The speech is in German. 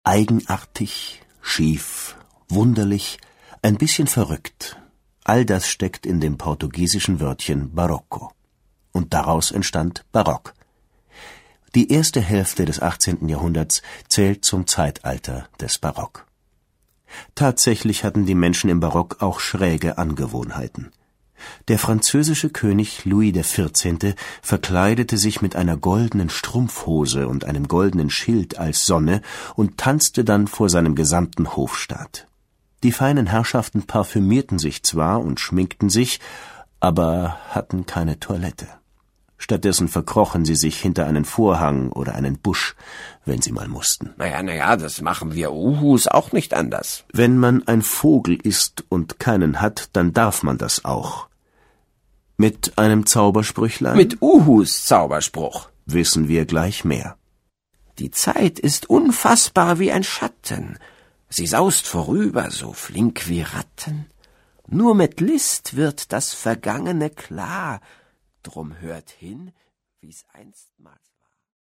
Eigenartig, schief, wunderlich, ein bisschen verrückt. All das steckt in dem portugiesischen Wörtchen Barocco. Und daraus entstand Barock. Die erste Hälfte des 18. Jahrhunderts zählt zum Zeitalter des Barock. Tatsächlich hatten die Menschen im Barock auch schräge Angewohnheiten. Der französische König Louis XIV. Verkleidete sich mit einer goldenen Strumpfhose und einem goldenen Schild als Sonne und tanzte dann vor seinem gesamten Hofstaat. Die feinen Herrschaften parfümierten sich zwar und schminkten sich, aber hatten keine Toilette. Stattdessen verkrochen sie sich hinter einen Vorhang oder einen Busch, wenn sie mal mussten. Naja, das machen wir Uhus auch nicht anders. Wenn man ein Vogel ist und keinen hat, dann darf man das auch. Mit einem Zaubersprüchlein? Mit Uhus Zauberspruch. Wissen wir gleich mehr. Die Zeit ist unfassbar wie ein Schatten. Sie saust vorüber, so flink wie Ratten. Nur mit List wird das Vergangene klar. Drum hört hin, wie's einstmals war.